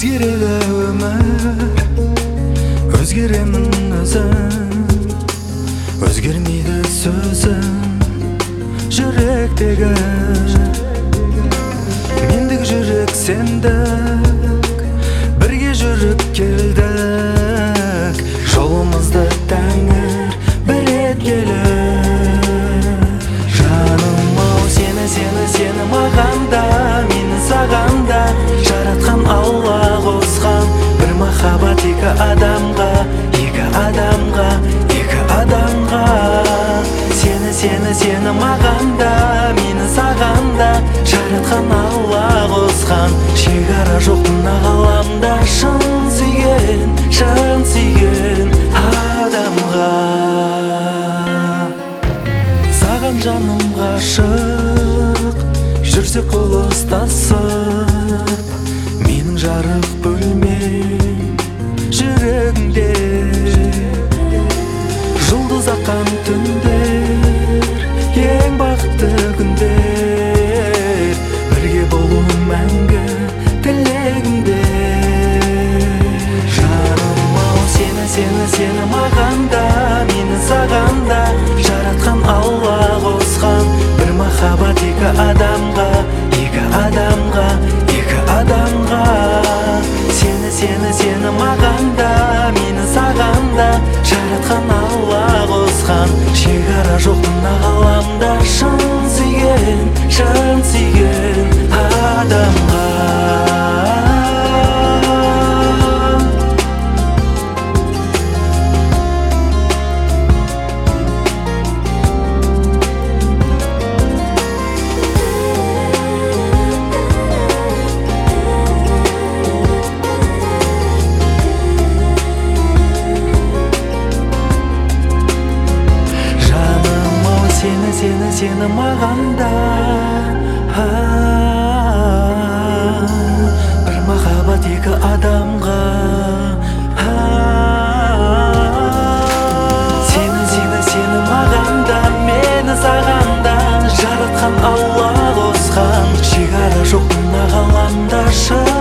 Өзгереді өмір, өзгеремін өзім, өзгермейді сөзім жүректегі. Мендік жүрек сендік, бірге жүріп келдік, жолымызды тәңір бір еткелі. Жаным ау, сені мағанда, мені сағанда жаратқан Алла қосқан бір махаббат екі адамға, екі адамға, екі адамға. Сені мағанда, мені сағанда жаратқан Алла қосқан шекара жоқ мына ғаламда шын сүйген адамға. Саған жаным ғашық, жүрсек қол ұстасып, менің жарық бөлмем жүрегіңде. Жұлдыз аққан түндер, ең бақытты күндер, бірге болу мәңгі тілегімде. Жаным ау, сені мағанда, мені сағанда жаратқан Алла қосқан бір махаббат екі адамға, екі адамға, екі адамға. Сені мағанда, мені сағанда жаратқан Алла қосқан шекара жоқ мына ғаламда шын сүйген адамға. Сені мағанда, бір махаббат екі адамға. Сені мағанда, мені сағанда жаратқан Алла қосқан шекара жоқ мына ғаламда шын